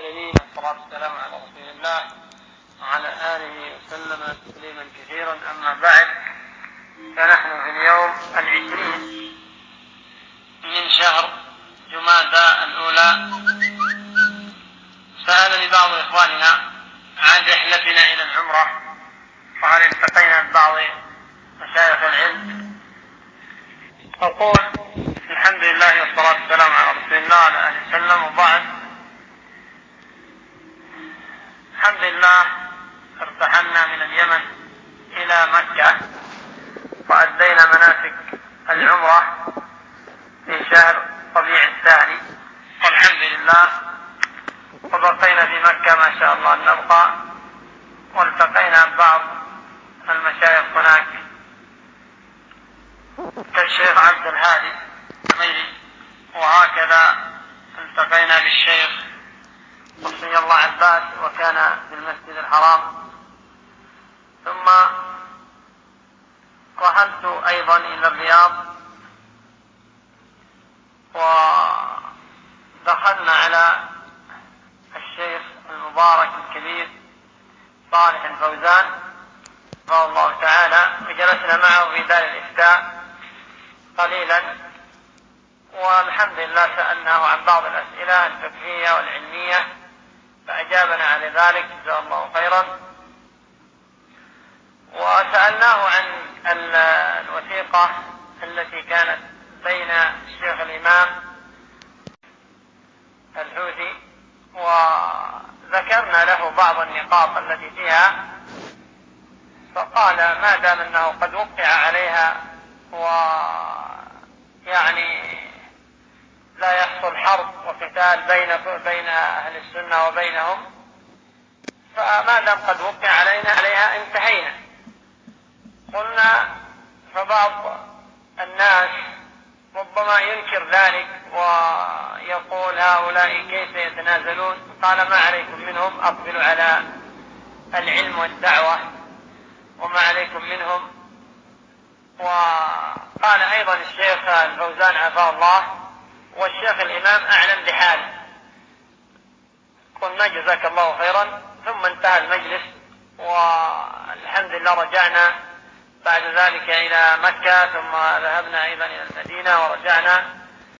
العالمين، والصلاة والسلام على رسول الله وعلى آله وسلم تسليما كثيرا. أما بعد، فنحن في اليوم 20 من شهر جمادى الأولى. سألني بعض إخواننا عن رحلتنا إلى العمرة، وهل التقينا ببعض مشايخ العلم. أقول الحمد لله والصلاة والسلام على رسول الله وعلى آله وسلم، وبعد. الحمد لله ارتحلنا من اليمن إلى مكة، وأدينا مناسك العمرة في شهر ربيع الثاني، والحمد لله. وبقينا في مكة ما شاء الله أن نبقى، والتقينا ببعض المشايخ هناك كالشيخ عبد الهادي الحميري، وهكذا التقينا بالشيخ وصي الله عباس، وكان في المسجد الحرام. ثم رحلت أيضا إلى الرياض، ودخلنا على الشيخ المبارك الكبير صالح الفوزان رحمه الله تعالى، وجلسنا معه في دار الإفتاء قليلا، والحمد لله سألناه عن بعض الأسئلة الفقهية والعلمية، فأجابنا على ذلك جزاه الله خيرا. وسألناه عن الوثيقة التي كانت بين الشيخ الإمام الحوثي، وذكرنا له بعض النقاط التي فيها، فقال ما دام أنه قد وقع عليها ويعني لا يحصل حرب وقتال بين أهل السنة وبينهم، فما دام قد وقع عليها انتهينا. قلنا فبعض الناس ربما ينكر ذلك ويقول هؤلاء كيف يتنازلون. قال ما عليكم منهم، أقبلوا على العلم والدعوة وما عليكم منهم. وقال أيضا الشيخ الفوزان عافاه الله والشيخ الإمام أعلم بحاله. قلنا جزاك الله خيرا. ثم انتهى المجلس، والحمد لله رجعنا بعد ذلك إلى مكة، ثم ذهبنا أيضا إلى المدينة ورجعنا